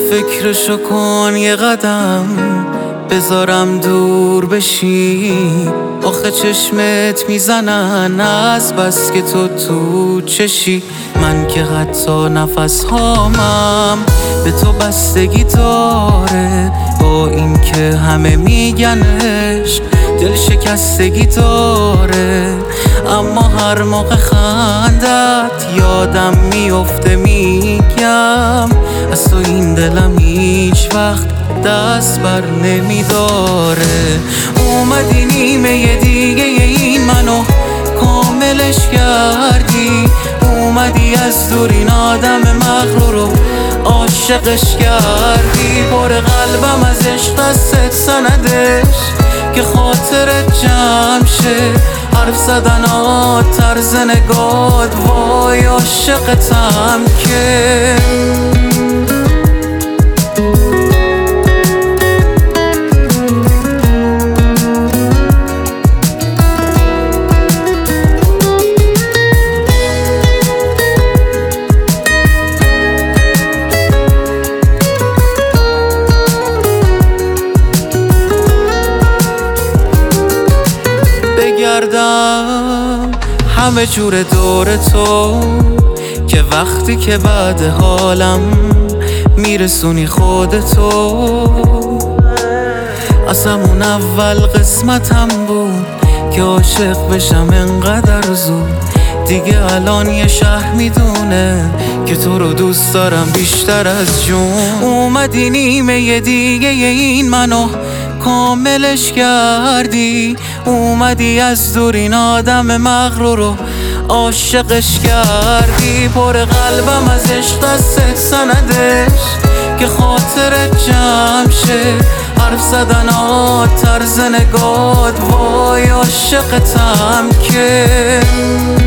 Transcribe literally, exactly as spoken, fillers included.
فکرشو کن یه قدم بذارم دور بشی، آخه چشمت میزنن از بس که تو تو چشی. من که حتی نفس هامم به تو بستگی داره، با این که همه میگنش دل شکستگی داره. اما هر موقع خندت یادم میفته میگم از تو این دلم هیچ وقت دست بر نمیداره. اومدی نیمه دیگه این منو کاملش کردی، اومدی از دور این آدم مغرور رو عاشقش کردی. پر قلبم از عشق دستت سندش که خاطرت جمع شه، حرف زدن ها طرز نگات وای عاشقتم که. بگردم همه جور دور تو که وقتی که بعد حالم میرسونی خودتو. از همون اول قسمتم بود که عاشق بشم انقدر زود، دیگه الان یه شهر میدونه که تو رو دوست دارم بیشتر از جون. اومدی نیمه دیگه این منو کاملش کردی، اومدی از دور این آدم مغرور رو عاشقش کردی. پر قلبم از عشق دستت سندش که خاطرت جمع شه، حرف زدن ها طرز نگات وای عاشقتم که.